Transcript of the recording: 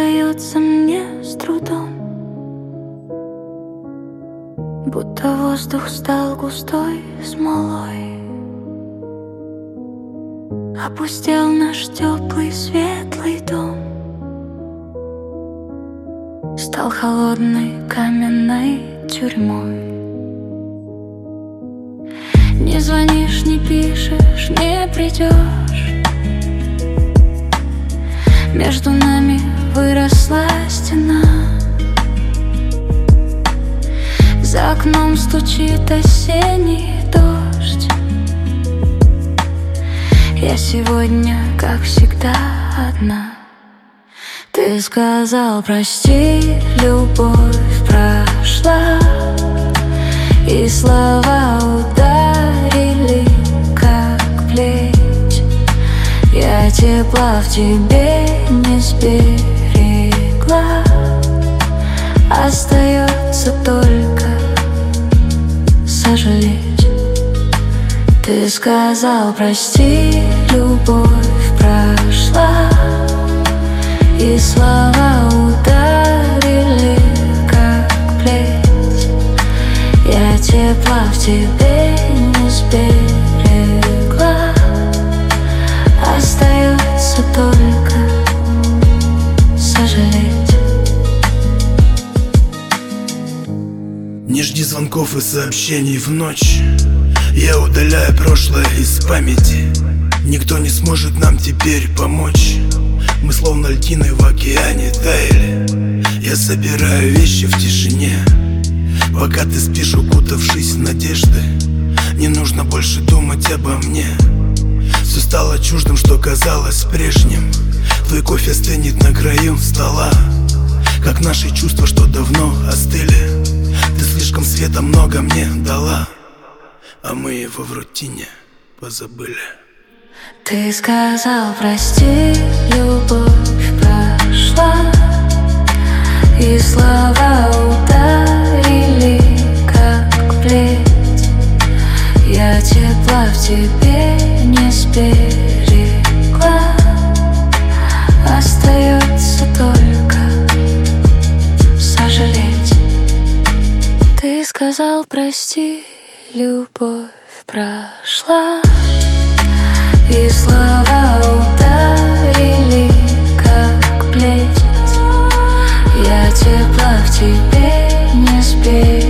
дается мне с трудом, будто воздух стал густой смолой. Опустел наш теплый светлый дом, стал холодной каменной тюрьмой. Не звонишь, не пишешь, не придешь. Между нами выросла стена. За окном стучит осенний дождь. Я сегодня, как всегда, одна. Ты сказал прости, любовь прошла, и слова ударили, как плеть. Я тепла в тебе не сберегла. Остается только сожалеть. Ты сказал прости, любовь прошла, и слова ударили, как плеть. Я тепла в тебе не сберегла. Остается только сожалеть. Не жди звонков и сообщений в ночь. Я удаляю прошлое из памяти. Никто не сможет нам теперь помочь. Мы словно льдины в океане таяли. Я собираю вещи в тишине, пока ты спишь, укутавшись в надежды. Не нужно больше думать обо мне. Все стало чуждым, что казалось прежним. Твой кофе стынет на краю стола, как наши чувства, что давно остыли. Ты слишком света много мне дала, а мы его в рутине позабыли. Ты сказал прости, любовь прошла, и слова ударили, как плеть. Я тепла в тебе не сберегла. Остается только сожалеть. Ты сказал прости, любовь прошла, и слова ударили, как плеть. Я тепла в тебе не сберегла.